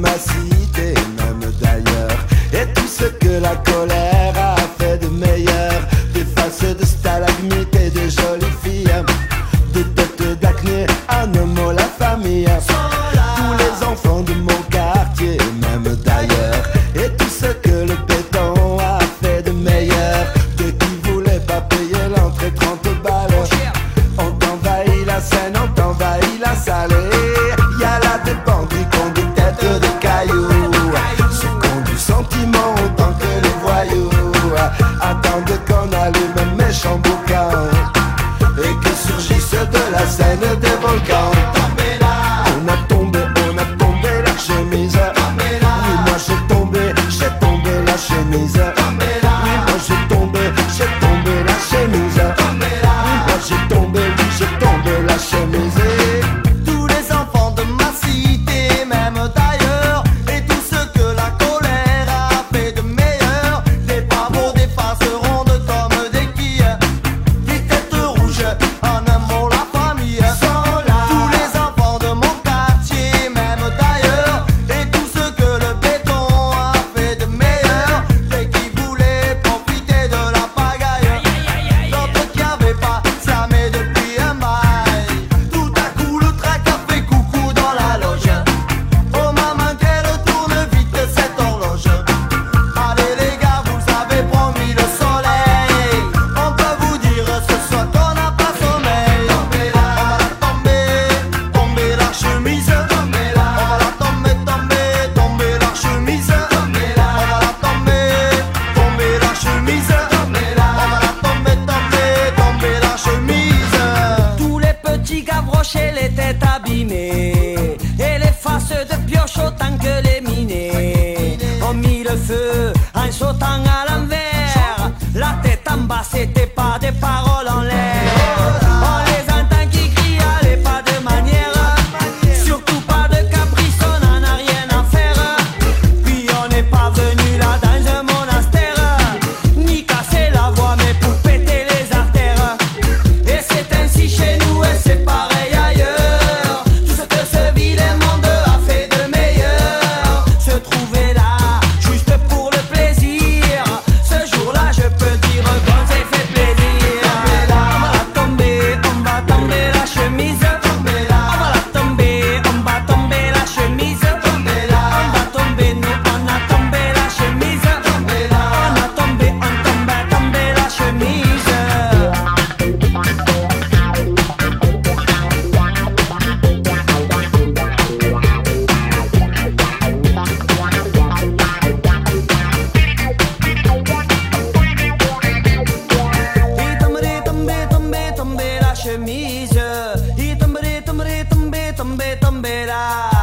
ma cité, même d'ailleurs. Et tout ce que la colère a fait de meilleur, des faces de stalagmites et de jolies filles, des têtes d'acné, un mot la famille, tous les enfants de mon quartier, même d'ailleurs. Et tout ce que le béton a fait de meilleur, de qui voulait pas payer l'entrée 30 balles. On t'envahit la Seine, on t'envahit la Salée. Y'a là des bandits qui ont des têtes de cailloux, ceux qui ont du sentiment autant que les voyous, attendent qu'on allume un méchant boucan et que surgissent de la Seine des volcans. On a tombé la chemise. Oui, moi j'ai tombé la chemise. Oui, moi j'ai tombé la chemise. Oui, moi j'ai tombé la chemise. Tous les enfants de ma cité, même d'ailleurs, et tout ce que la colère a fait de meilleur, des pavots, des faces rondes comme des quilles, des têtes rouges, en un mot la famille. Tous les enfants de mon quartier, même d'ailleurs, et tout ce que le béton a fait de meilleur, des qui voulaient profiter de la pagaille, d'autres qui avaient pas slamé depuis un bail. Tout à coup le trac a fait coucou dans la loge. Oh maman qu'elle tourne vite cette horloge. Allez les gars, vous avez promis le soleil. On peut vous dire ce soir qu'on n'a pas sommeil. On va la tomber la chemise. On va la tomber la chemise. On va la tomber la chemise. On va la tomber la chemise. Tous les petits gavroches et les têtes abîmées, et les faces de pioche autant que les minés, ont mis le feu en sautant à l'envers. La tête en bas, c'était pas des paroles en l'air. On les entend qui crient, allez pas de manière, surtout pas de caprice, on en a rien à faire. Puis on n'est pas venu là dans un monastère, ni casser la voix mais pour péter les artères. Et c'est ainsi chez nous et c'est pareil ailleurs. Tout ce que ce vilain monde a fait de meilleur, se trouver là juste pour le plaisir. Ce jour-là je peux dire qu'on s'est fait plaisir. On va tomber la chemise. On va la tomber la chemise. On va tomber, nous on a tombé la chemise. On a tombé la chemise. Tomber la chemise. Tomber la